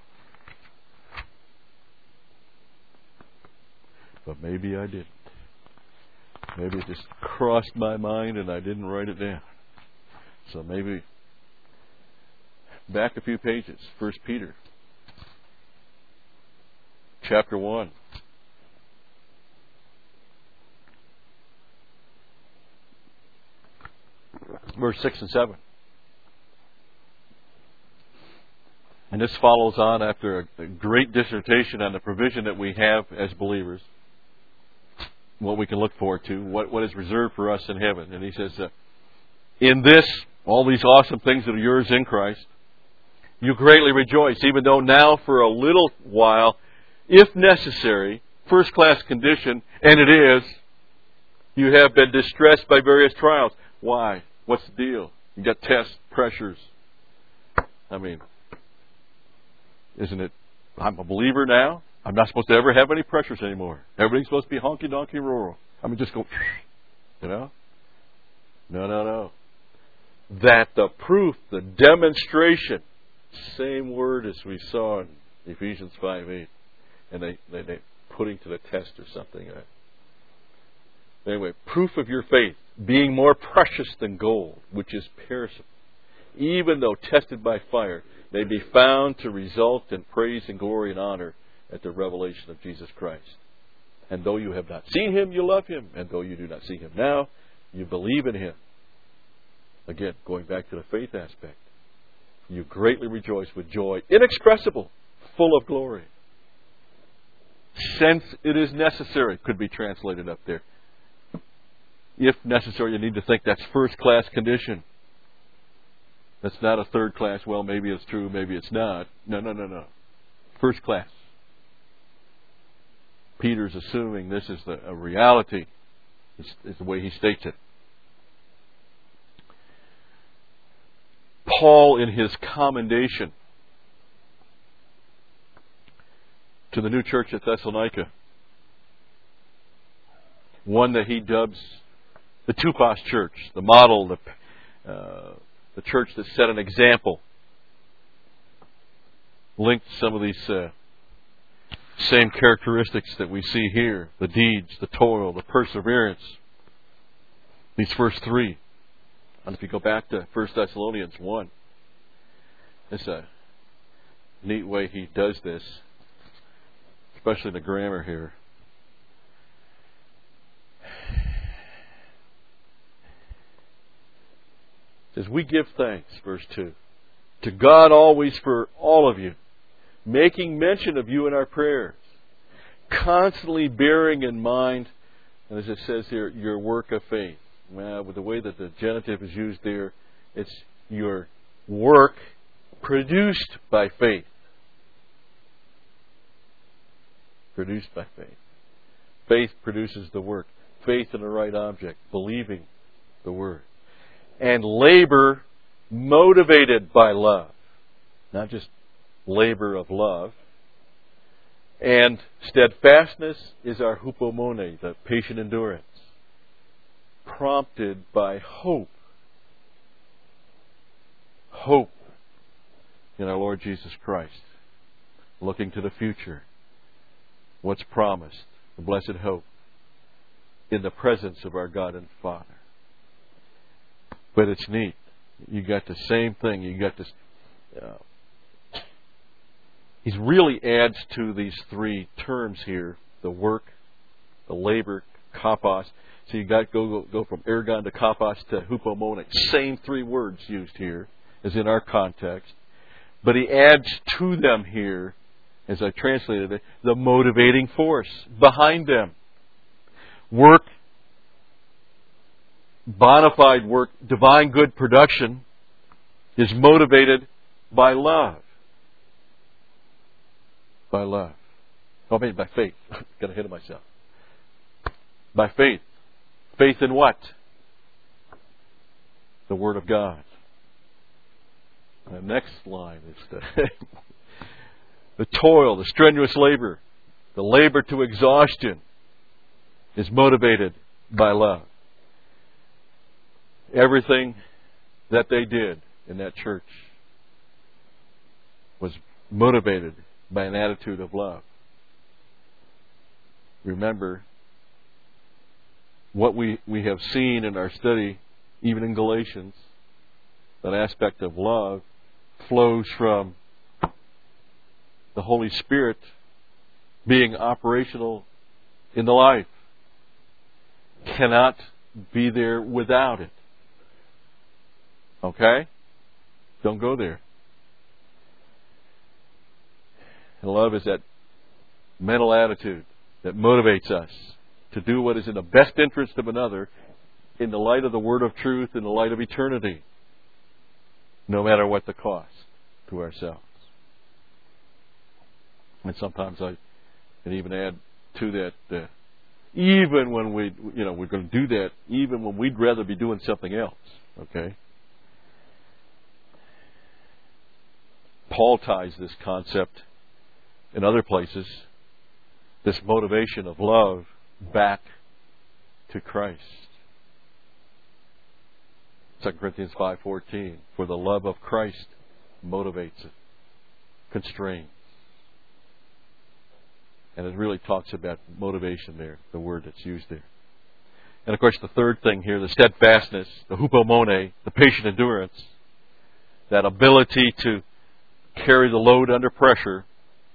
But maybe I didn't. Maybe it just crossed my mind and I didn't write it down. So maybe back a few pages. 1 Peter chapter 1. Verse 6 and 7. And this follows on after a great dissertation on the provision that we have as believers. What we can look forward to. What is reserved for us in heaven. And he says, in this, all these awesome things that are yours in Christ, you greatly rejoice, even though now for a little while, if necessary, first class condition, and it is, you have been distressed by various trials. Why? What's the deal? You got tests, pressures. I mean, isn't it, I'm a believer now. I'm not supposed to ever have any pressures anymore. Everything's supposed to be honky-donkey rural. I mean, just go, No. That the proof, the demonstration, same word as we saw in Ephesians 5:8. And they putting to the test or something. Anyway, proof of your faith, being more precious than gold, which is perishable, even though tested by fire, may be found to result in praise and glory and honor at the revelation of Jesus Christ. And though you have not seen Him, you love Him. And though you do not see Him now, you believe in Him. Again, going back to the faith aspect. You greatly rejoice with joy inexpressible, full of glory. Since it is necessary, could be translated up there. If necessary, you need to think that's first class condition. That's not a third class, well, maybe it's true, maybe it's not. No. First class. Peter's assuming this is a reality is the way he states it. Paul, in his commendation to the new church at Thessalonica, one that he dubs the Tupos church, the model, the church that set an example, linked some of these same characteristics that we see here: the deeds, the toil, the perseverance. These first three. And if you go back to 1 Thessalonians 1, it's a neat way he does this, especially the grammar here. It says, we give thanks, verse 2, to God always for all of you, making mention of you in our prayers, constantly bearing in mind, and as it says here, your work of faith. Well, with the way that the genitive is used there, it's your work produced by faith. Produced by faith. Faith produces the work. Faith in the right object. Believing the Word. And labor motivated by love. Not just labor of love. And steadfastness is our hupomone, the patient endurance. Prompted by hope. Hope in our Lord Jesus Christ. Looking to the future. What's promised. The blessed hope. In the presence of our God and Father. But it's neat. You got the same thing. You got this. He really adds to these three terms here: the work, the labor, kopos. So you got to go from ergon to kopos to hupomone. Same three words used here as in our context. But he adds to them here, as I translated it, the motivating force behind them. Work, bona fide work, divine good production is motivated by love. By love. I mean by faith. Got ahead of myself. By faith. Faith in what? The Word of God. The next line is the toil, the strenuous labor, the labor to exhaustion is motivated by love. Everything that they did in that church was motivated by an attitude of love. Remember, what we have seen in our study, even in Galatians, that aspect of love flows from the Holy Spirit being operational in the life. Cannot be there without it. Okay? Don't go there. And love is that mental attitude that motivates us to do what is in the best interest of another in the light of the Word of truth, in the light of eternity, no matter what the cost to ourselves. And sometimes I can even add to that, even when we're going to do that, even when we'd rather be doing something else. Okay? Paul ties this concept in other places, this motivation of love, back to Christ. 2 Corinthians 5:14, for the love of Christ motivates it, constrains. And it really talks about motivation there, the word that's used there. And of course the third thing here, the steadfastness, the hupomone, the patient endurance, that ability to carry the load under pressure,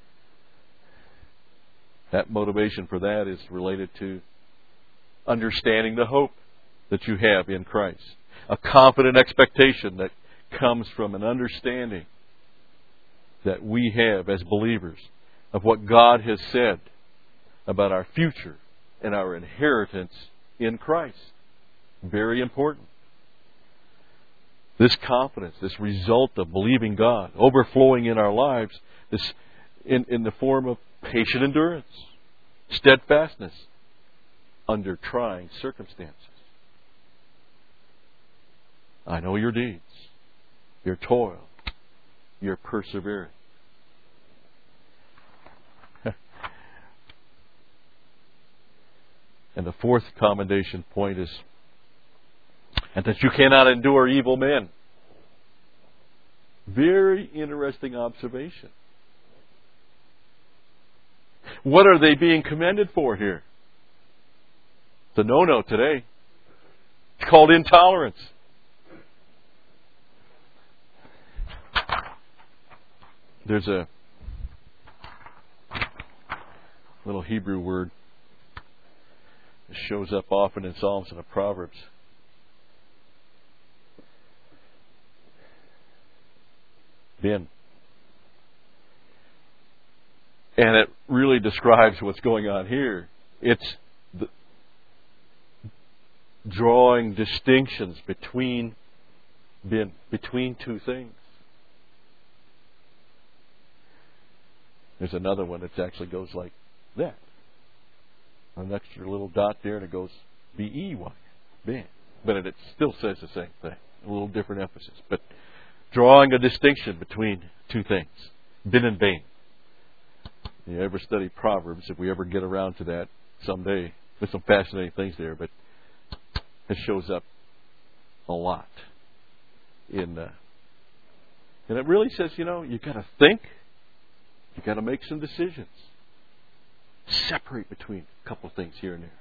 that motivation for that is related to understanding the hope that you have in Christ. A confident expectation that comes from an understanding that we have as believers of what God has said about our future and our inheritance in Christ. Very important. This confidence, this result of believing God, overflowing in our lives, this in the form of patient endurance, steadfastness, under trying circumstances. I know your deeds, your toil, your perseverance. And the fourth commendation point is, and that you cannot endure evil men. Very interesting observation. What are they being commended for here? It's a no-no today. It's called intolerance. There's a little Hebrew word that shows up often in Psalms and Proverbs. Ben. And it really describes what's going on here. It's drawing distinctions between two things. There's another one that actually goes like that. An extra little dot there, and it goes B-E-Y. Ben. But it still says the same thing. A little different emphasis. But drawing a distinction between two things. Bin and bain. You ever study Proverbs, if we ever get around to that someday, there's some fascinating things there, but it shows up a lot. And it really says, you got to think, you got to make some decisions. Separate between a couple of things here and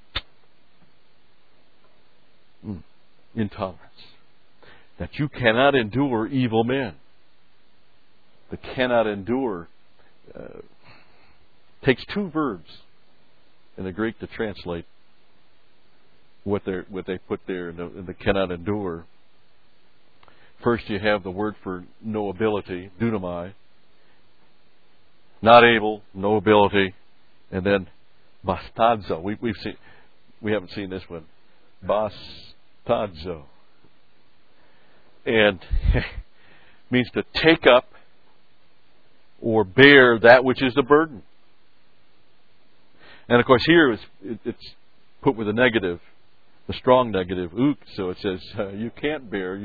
there. Intolerance. That you cannot endure evil men. The cannot endure takes two verbs in the Greek to translate what they put there in the cannot endure. First, you have the word for no ability, dunamai. Not able, no ability, and then bastadzo. We haven't seen this one. Bastadzo, and means to take up or bear that which is the burden. And of course, here it's put with a negative, the strong negative, ook. So it says you can't bear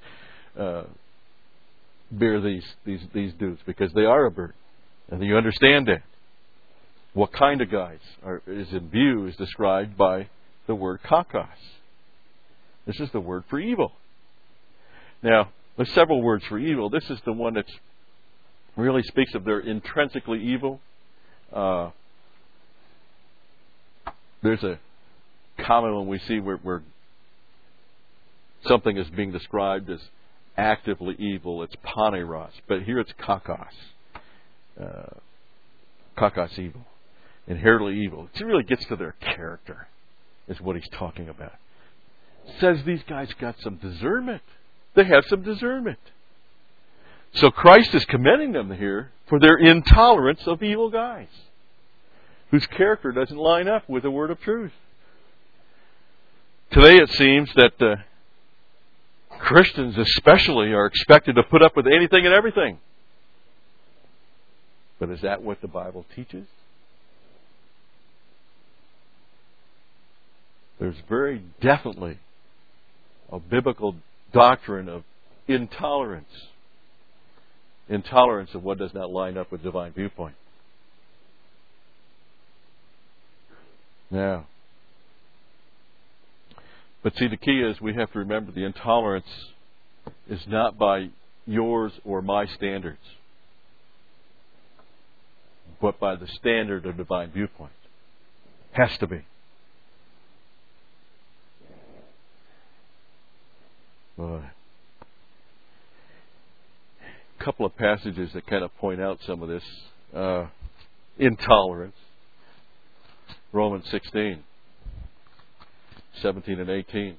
these dudes because they are a burden, and you understand that. What kind of guys is in view is described by the word kakos. This is the word for evil. Now, there's several words for evil. This is the one that really speaks of their intrinsically evil. There's a common one we see where something is being described as actively evil. It's paneros, but here it's kakos. Kakos evil. Inherently evil. It really gets to their character, is what he's talking about. Says these guys got some discernment. They have some discernment. So Christ is commending them here for their intolerance of evil guys, whose character doesn't line up with the word of truth. Today it seems that Christians especially are expected to put up with anything and everything. But is that what the Bible teaches? There's very definitely a biblical doctrine of intolerance. Intolerance of what does not line up with divine viewpoint. Now, but see, the key is we have to remember the intolerance is not by yours or my standards, but by the standard of divine viewpoint. Has to be. A couple of passages that kind of point out some of this intolerance. Romans 16, 17 and 18.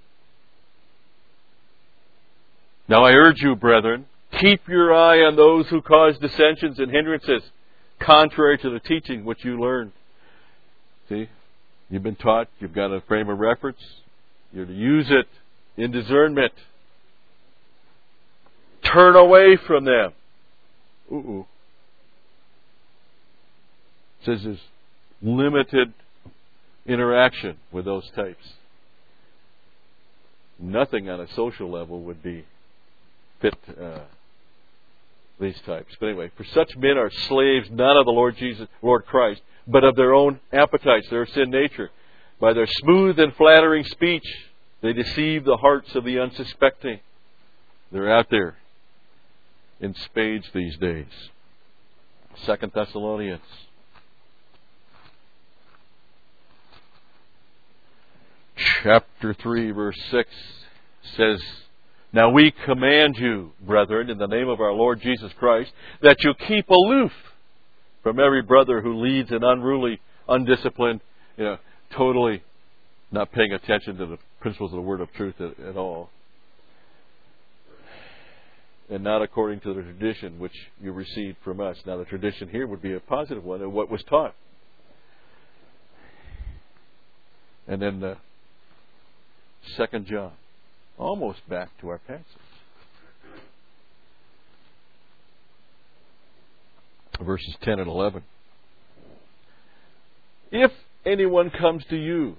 Now I urge you, brethren, keep your eye on those who cause dissensions and hindrances, contrary to the teaching which you learned. See, you've been taught, you've got a frame of reference, you're to use it in discernment. Turn away from them. It says there's limited interaction with those types. Nothing on a social level would be fit these types. But anyway, for such men are slaves not of the Lord Christ, but of their own appetites, their sin nature. By their smooth and flattering speech, they deceive the hearts of the unsuspecting. They're out there in spades these days. 2 Thessalonians. Chapter 3, verse 6 says, Now we command you, brethren, in the name of our Lord Jesus Christ, that you keep aloof from every brother who leads an unruly, undisciplined, totally not paying attention to the principles of the word of truth at all, and not according to the tradition which you received from us. Now the tradition here would be a positive one of what was taught. And then 2 John, almost back to our passage. Verses 10 and 11. If anyone comes to you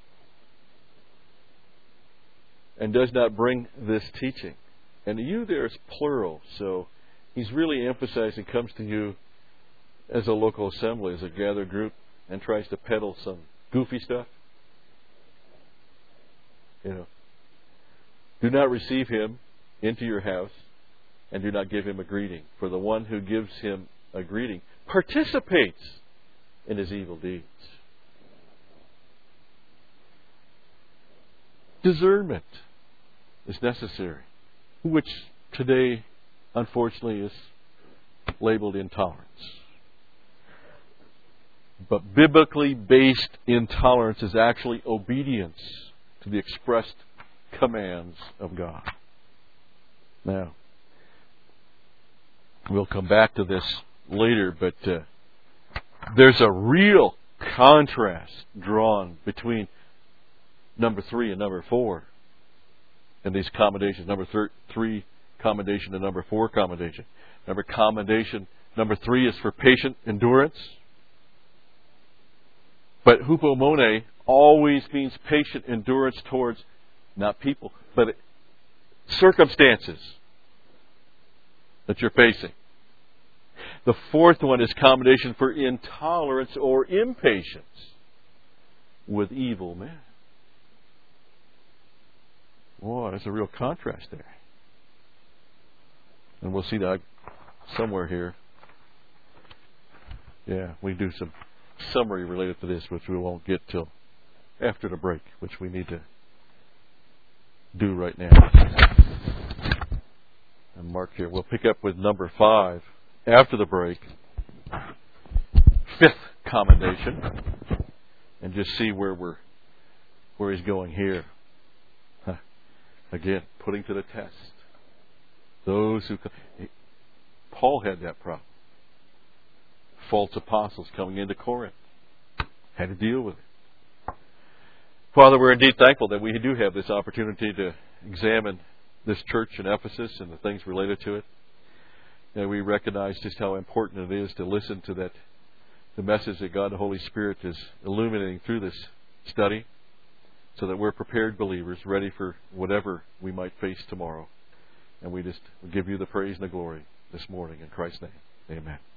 and does not bring this teaching, and you there is plural, so he's really emphasizing comes to you as a local assembly, as a gathered group, and tries to peddle some goofy stuff. Do not receive him into your house, and do not give him a greeting. For the one who gives him a greeting participates in his evil deeds. Discernment is necessary, which today, unfortunately, is labeled intolerance. But biblically based intolerance is actually obedience to the expressed commands of God. Now, we'll come back to this later, but there's a real contrast drawn between number 3 and number 4 in these commendations. Number 3 commendation and number 4 commendation. Number 3 is for patient endurance. But hupomone always means patient endurance towards not people, but circumstances that you're facing. The 4th one is commendation for intolerance or impatience with evil men. Boy, there's a real contrast there. And we'll see that somewhere here. Yeah, we do some summary related to this, which we won't get till after the break, which we need to do right now. And mark here. We'll pick up with number 5 after the break. 5th commendation, and just see where he's going here. Again, putting to the test those who. Paul had that problem. False apostles coming into Corinth. Had to deal with it. Father, we're indeed thankful that we do have this opportunity to examine this church in Ephesus and the things related to it. And we recognize just how important it is to listen to the message that God the Holy Spirit is illuminating through this study, so that we're prepared believers, ready for whatever we might face tomorrow. And we just give you the praise and the glory this morning in Christ's name. Amen.